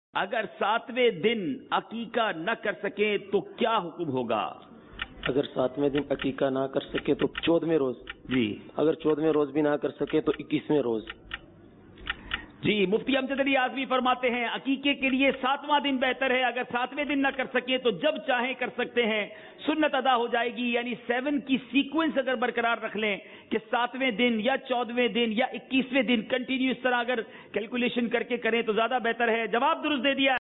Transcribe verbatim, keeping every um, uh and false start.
अगर सातवें दिन अकीका न कर सके तो क्या हुक्म होगा? अगर सातवें दिन अकीका ना कर सके तो चौदहवें रोज जी। अगर चौदहवें रोज भी ना कर सके तो इक्कीसवें रोज जी। मुफ्ती अमजद अली आजमी फरमाते हैं अकीके के लिए सातवां दिन बेहतर है। अगर सातवें दिन ना कर सके तो जब चाहे कर सकते हैं, सुन्नत अदा हो जाएगी। यानी सेवन की सीक्वेंस अगर बरकरार रख लें कि सातवें दिन या चौदहवें दिन या इक्कीसवें दिन कंटिन्यू इस तरह अगर कैलकुलेशन करके करें तो ज्यादा बेहतर है। जवाब दुरुस्त दे दिया।